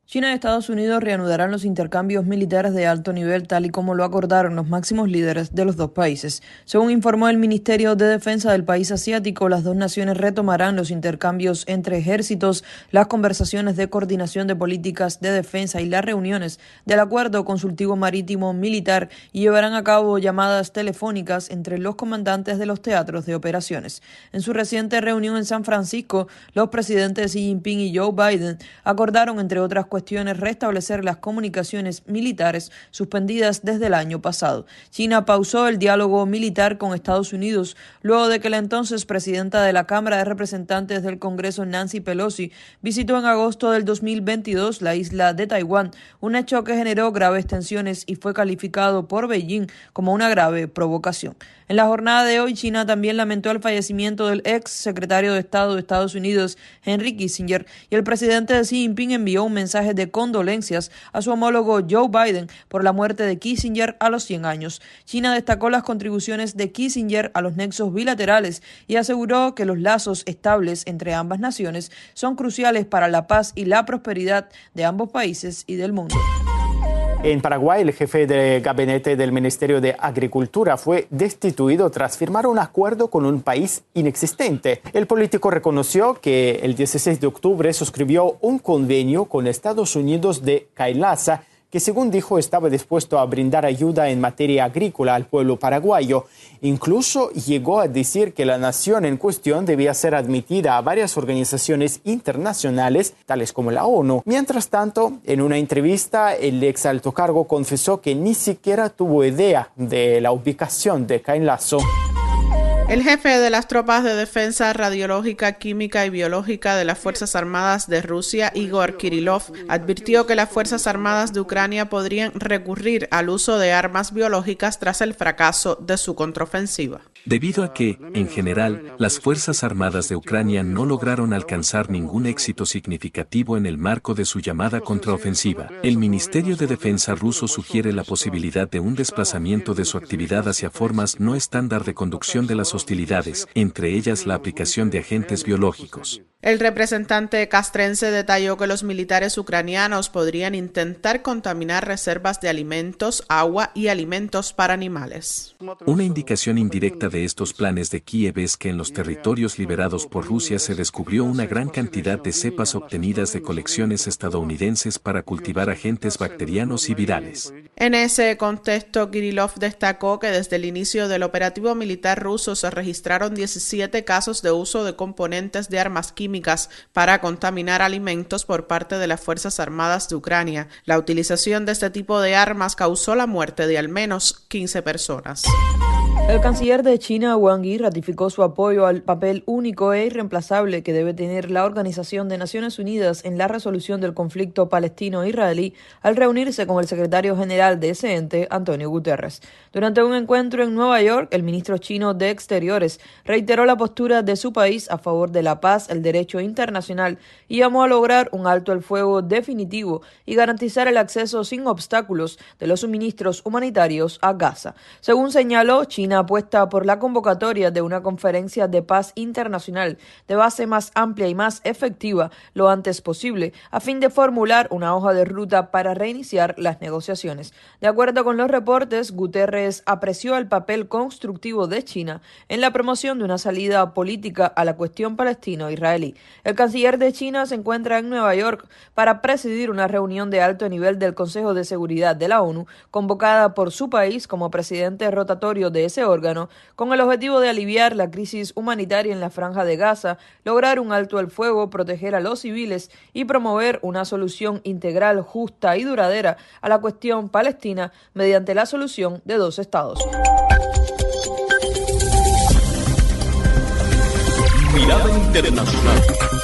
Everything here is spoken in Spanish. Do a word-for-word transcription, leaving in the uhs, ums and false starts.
China y Estados Unidos reanudarán los intercambios militares de alto nivel tal y como lo acordaron los máximos líderes de los dos países. Según informó el Ministerio de Defensa del país asiático, las dos naciones retomarán los intercambios entre ejércitos, las conversaciones de coordinación de políticas de defensa y las reuniones del Acuerdo Consultivo Marítimo Militar y llevarán a cabo llamadas telefónicas entre los comandantes de los teatros de operaciones. En su reciente reunión en San Francisco, los presidentes Xi Jinping y Joe Biden acordaron, entre otras cuestiones, cuestiones restablecer las comunicaciones militares suspendidas desde el año pasado. China pausó el diálogo militar con Estados Unidos luego de que la entonces presidenta de la Cámara de Representantes del Congreso, Nancy Pelosi, visitó en agosto del dos mil veintidós la isla de Taiwán, un hecho que generó graves tensiones y fue calificado por Beijing como una grave provocación. En la jornada de hoy, China también lamentó el fallecimiento del ex secretario de Estado de Estados Unidos, Henry Kissinger, y el presidente Xi Jinping envió un mensaje de condolencias a su homólogo Joe Biden por la muerte de Kissinger a los cien años. China destacó las contribuciones de Kissinger a los nexos bilaterales y aseguró que los lazos estables entre ambas naciones son cruciales para la paz y la prosperidad de ambos países y del mundo. En Paraguay, el jefe de gabinete del Ministerio de Agricultura fue destituido tras firmar un acuerdo con un país inexistente. El político reconoció que el dieciséis de octubre suscribió un convenio con Estados Unidos de Kailasa, que según dijo estaba dispuesto a brindar ayuda en materia agrícola al pueblo paraguayo. Incluso llegó a decir que la nación en cuestión debía ser admitida a varias organizaciones internacionales, tales como la ONU. Mientras tanto, en una entrevista, el ex alto cargo confesó que ni siquiera tuvo idea de la ubicación de Kailasa. El jefe de las tropas de defensa radiológica, química y biológica de las Fuerzas Armadas de Rusia, Igor Kirillov, advirtió que las Fuerzas Armadas de Ucrania podrían recurrir al uso de armas biológicas tras el fracaso de su contraofensiva. Debido a que, en general, las Fuerzas Armadas de Ucrania no lograron alcanzar ningún éxito significativo en el marco de su llamada contraofensiva, el Ministerio de Defensa ruso sugiere la posibilidad de un desplazamiento de su actividad hacia formas no estándar de conducción de las hostilidades, entre ellas la aplicación de agentes biológicos. El representante castrense detalló que los militares ucranianos podrían intentar contaminar reservas de alimentos, agua y alimentos para animales. Una indicación indirecta de estos planes de Kiev es que en los territorios liberados por Rusia se descubrió una gran cantidad de cepas obtenidas de colecciones estadounidenses para cultivar agentes bacterianos y virales. En ese contexto, Kirillov destacó que desde el inicio del operativo militar ruso se registraron diecisiete casos de uso de componentes de armas químicas para contaminar alimentos por parte de las Fuerzas Armadas de Ucrania. La utilización de este tipo de armas causó la muerte de al menos quince personas. El canciller de China, Wang Yi, ratificó su apoyo al papel único e irreemplazable que debe tener la Organización de Naciones Unidas en la resolución del conflicto palestino-israelí al reunirse con el secretario general de ese ente, Antonio Guterres. Durante un encuentro en Nueva York, el ministro chino de Exteriores reiteró la postura de su país a favor de la paz, el derecho internacional y llamó a lograr un alto el fuego definitivo y garantizar el acceso sin obstáculos de los suministros humanitarios a Gaza. Según señaló, China apuesta por la convocatoria de una conferencia de paz internacional de base más amplia y más efectiva lo antes posible, a fin de formular una hoja de ruta para reiniciar las negociaciones. De acuerdo con los reportes, Guterres apreció el papel constructivo de China en la promoción de una salida política a la cuestión palestino-israelí. El canciller de China se encuentra en Nueva York para presidir una reunión de alto nivel del Consejo de Seguridad de la ONU, convocada por su país como presidente rotatorio de ese órgano, con el objetivo de aliviar la crisis humanitaria en la Franja de Gaza, lograr un alto el fuego, proteger a los civiles y promover una solución integral, justa y duradera a la cuestión palestina mediante la solución de dos estados. Mirada Internacional.